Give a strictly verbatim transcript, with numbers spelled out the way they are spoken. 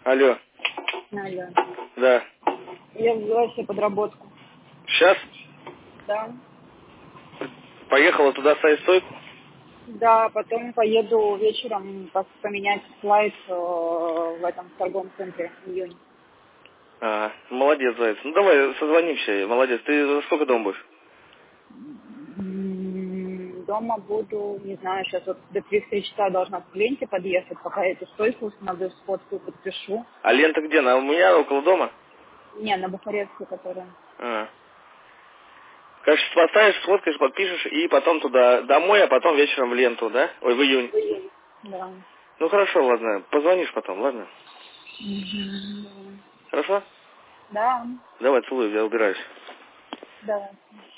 Алло. Алло. Да. Я взяла себе подработку. Сейчас? Да. Поехала туда ставить стойку? Да, потом поеду вечером пос- поменять слайд э, в этом торговом центре в июне. А, молодец, Заяц. Ну давай созвонимся, молодец. Ты за сколько дома будешь? М, Дома буду, не знаю, сейчас вот до три часа должна к клиенте подъехать, пока я эту стойку надо сфоткаю, подпишу. А лента где? Она у меня около дома? Не, на Бухаревской, которая. А. Короче, поставишь, сфоткаешь, подпишешь, и потом туда домой, а потом вечером в ленту, да? Ой, в июнь. Да. Ну хорошо, ладно. Позвонишь потом, ладно? Мгм. Хорошо? Да. Давай, целую, я убираюсь. Да.